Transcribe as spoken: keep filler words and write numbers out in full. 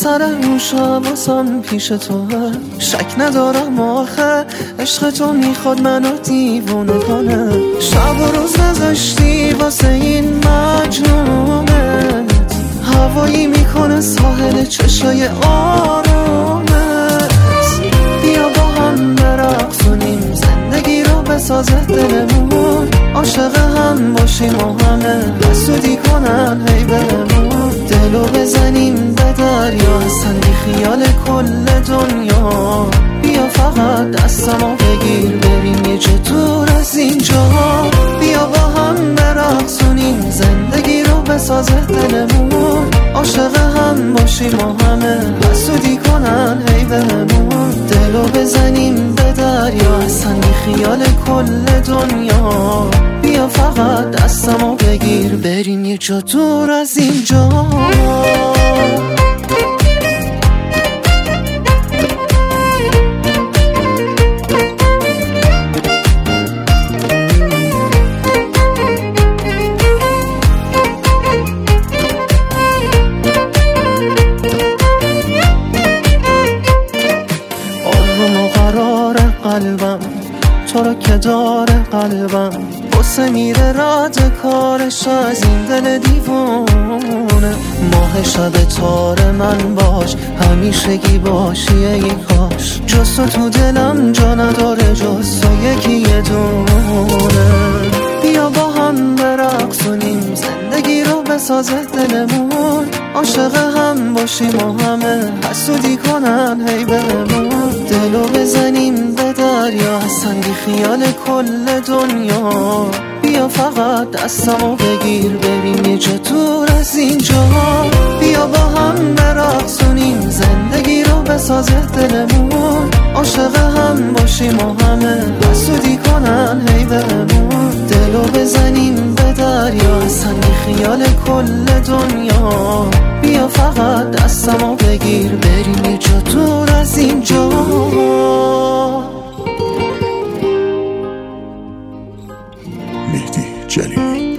سر هوش حواسم پیش تو، شک ندارم آخه عشق تو میخواد منو دیوونه کنه. شب و روز نذاشتی واسه این مجنونت، هوایی میکنه ساحل چشای آرومت. بیا با هم برقصونیم زندگی رو بسازه دلمون، عاشق هم باشیم و همه حسودی کنن هی بهمون. دلو بزنیم به دریا اصلا بی خیال کل دنیا. بیا فقط دستمو بگیر بریم یه جا دور از اینجا. بیا با هم برقصونیم زندگی رو بسازه دلمون، عاشق هم باشیم و همه حسودی کنن هی بهمون. دلو بزنیم به دریا اصلا بی خیال کل دنیا. بیا فقط دستمو بگیر بریم یه جا دور از اینجا. قلبم تو رو که داره قلبم، بسه میره رد کارش از این دل دیوونه. ماه شب تار من باش همیشگی باشی ای کاش، جز تو تو دلم جا نداره جز تو یکی یه دونه. بیا با هم برقصونیم زندگی رو بسازه دلمون، عاشق هم باشیم و همه حسودی کنن هی بهمون. دلو بزنیم به دریا اصلا بی خیال کل دنیا. بیا فقط دستمو بگیر بریم یه جا دور از اینجا. بیا با هم برقصونیم زندگی رو بسازه دلمون، عاشق هم باشیم و همه حسودی کنن هی بهمون. دلو بزنیم به دریا اصلا بی خیال کل دنیا. بیا فقط دستمو بگیر بریم یه جا دور از اینجا. مهدی جلیلی.